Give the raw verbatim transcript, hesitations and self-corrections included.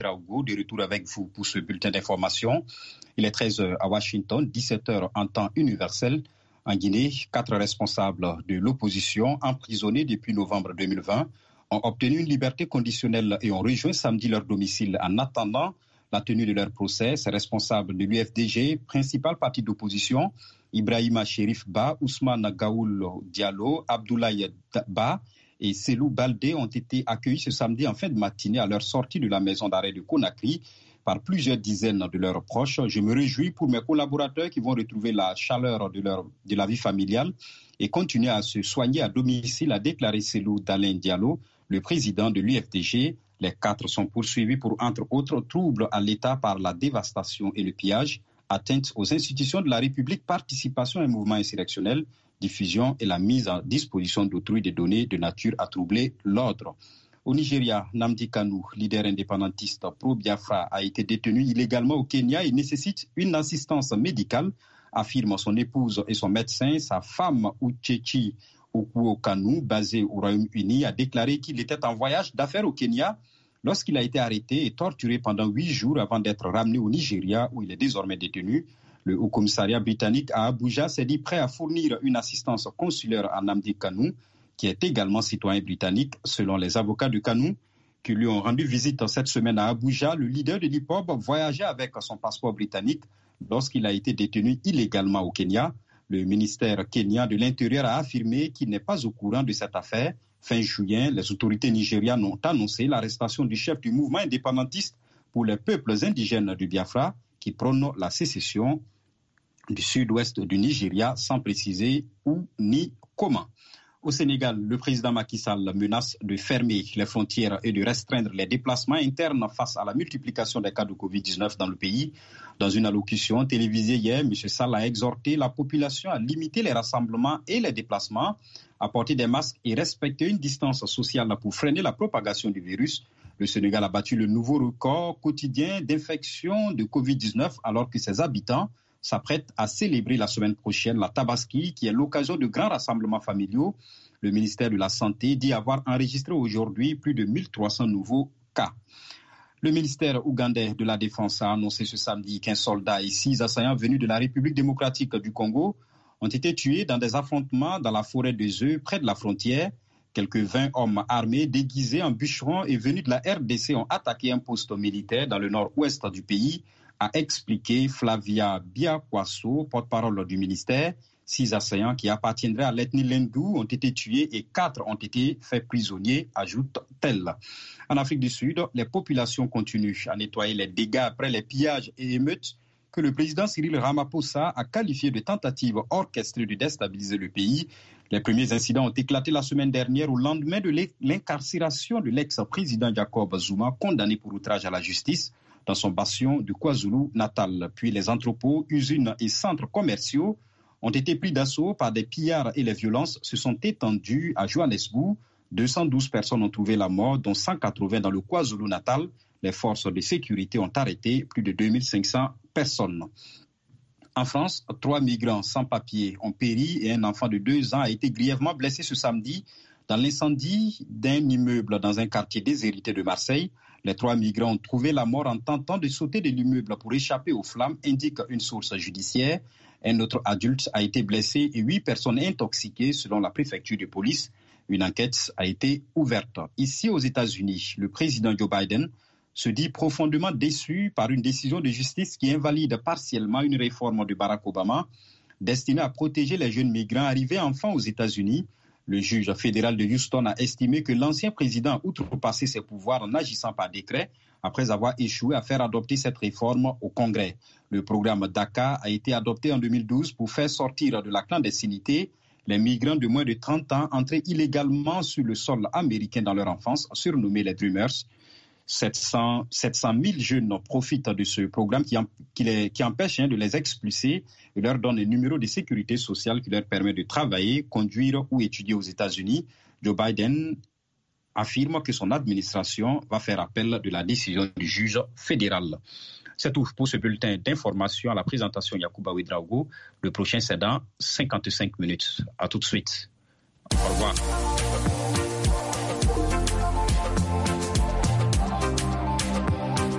Ouedraogo, de retour avec vous pour ce bulletin d'information. Il est treize heures à Washington, dix-sept heures en temps universel. En Guinée, quatre responsables de l'opposition emprisonnés depuis novembre deux mille vingt ont obtenu une liberté conditionnelle et ont rejoint samedi leur domicile en attendant la tenue de leur procès. Ces responsables de l'U F D G, principal parti d'opposition, Ibrahima Chérif Ba, Ousmane Gaoul Diallo, Abdoulaye Ba et Selou Baldé ont été accueillis ce samedi en fin de matinée à leur sortie de la maison d'arrêt de Conakry par plusieurs dizaines de leurs proches. Je me réjouis pour mes collaborateurs qui vont retrouver la chaleur de, leur, de la vie familiale et continuer à se soigner à domicile, a déclaré Selou Dalein Diallo, le président de l'U F D G. Les quatre sont poursuivis pour, entre autres, troubles à l'État par la dévastation et le pillage, atteinte aux institutions de la République, participation à un mouvement insurrectionnel, diffusion et la mise à disposition d'autrui des données de nature à troubler l'ordre. Au Nigeria, Nnamdi Kanu, leader indépendantiste pro-Biafra, a été détenu illégalement au Kenya et nécessite une assistance médicale, affirment son épouse et son médecin. Sa femme, Uchechi Okuo Kanu, basée au Royaume-Uni, a déclaré qu'il était en voyage d'affaires au Kenya lorsqu'il a été arrêté et torturé pendant huit jours avant d'être ramené au Nigeria, où il est désormais détenu. Le Haut-Commissariat britannique à Abuja s'est dit prêt à fournir une assistance consulaire à Nnamdi Kanu, qui est également citoyen britannique. Selon les avocats de Kanu, qui lui ont rendu visite cette semaine à Abuja, le leader de l'hip hop voyageait avec son passeport britannique lorsqu'il a été détenu illégalement au Kenya. Le ministère kenyan de l'Intérieur a affirmé qu'il n'est pas au courant de cette affaire. Fin juillet, les autorités nigérianes ont annoncé l'arrestation du chef du mouvement indépendantiste pour les peuples indigènes du Biafra, qui prône la sécession du sud-ouest du Nigeria, sans préciser où ni comment. Au Sénégal, le président Macky Sall menace de fermer les frontières et de restreindre les déplacements internes face à la multiplication des cas de covid dix-neuf dans le pays. Dans une allocution télévisée hier, M. Sall a exhorté la population à limiter les rassemblements et les déplacements, à porter des masques et respecter une distance sociale pour freiner la propagation du virus. Le Sénégal a battu le nouveau record quotidien d'infection de covid dix-neuf alors que ses habitants s'apprête à célébrer la semaine prochaine la Tabaski, qui est l'occasion de grands rassemblements familiaux. Le ministère de la Santé dit avoir enregistré aujourd'hui plus de mille trois cents nouveaux cas. Le ministère ougandais de la Défense a annoncé ce samedi qu'un soldat et six assaillants venus de la République démocratique du Congo ont été tués dans des affrontements dans la forêt de Zeu, près de la frontière. Quelques vingt hommes armés déguisés en bûcherons et venus de la R D C ont attaqué un poste militaire dans le nord-ouest du pays, a expliqué Flavia Biakwaso, porte-parole du ministère. Six assaillants qui appartiendraient à l'ethnie Lendou ont été tués et quatre ont été faits prisonniers, ajoute-t-elle. En Afrique du Sud, les populations continuent à nettoyer les dégâts après les pillages et émeutes que le président Cyril Ramaphosa a qualifiés de tentatives orchestrées de déstabiliser le pays. Les premiers incidents ont éclaté la semaine dernière au lendemain de l'incarcération de l'ex-président Jacob Zuma, condamné pour outrage à la justice dans son bastion du KwaZulu-Natal. Puis les entrepôts, usines et centres commerciaux ont été pris d'assaut par des pillards et les violences se sont étendues à Johannesburg. deux cent douze personnes ont trouvé la mort, dont cent quatre-vingts dans le KwaZulu-Natal. Les forces de sécurité ont arrêté plus de deux mille cinq cents personnes. En France, trois migrants sans papier ont péri et un enfant de deux ans a été grièvement blessé ce samedi dans l'incendie d'un immeuble dans un quartier déshérité de Marseille. Les trois migrants ont trouvé la mort en tentant de sauter de l'immeuble pour échapper aux flammes, indique une source judiciaire. Un autre adulte a été blessé et huit personnes intoxiquées selon la préfecture de police. Une enquête a été ouverte. Ici aux États-Unis, le président Joe Biden se dit profondément déçu par une décision de justice qui invalide partiellement une réforme de Barack Obama destinée à protéger les jeunes migrants arrivés enfants aux États-Unis. Le juge fédéral de Houston a estimé que l'ancien président a outrepassé ses pouvoirs en agissant par décret après avoir échoué à faire adopter cette réforme au Congrès. Le programme DACA a été adopté en deux mille douze pour faire sortir de la clandestinité les migrants de moins de trente ans entrés illégalement sur le sol américain dans leur enfance, surnommés les Dreamers. sept cents mille jeunes profitent de ce programme qui, qui, les, qui empêche hein, de les expulser et leur donne un numéro de sécurité sociale qui leur permet de travailler, conduire ou étudier aux États-Unis. Joe Biden affirme que son administration va faire appel de la décision du juge fédéral. C'est tout pour ce bulletin d'information. À la présentation, Yacouba Ouedraogo. Le prochain, c'est dans cinquante-cinq minutes. À tout de suite. Au revoir.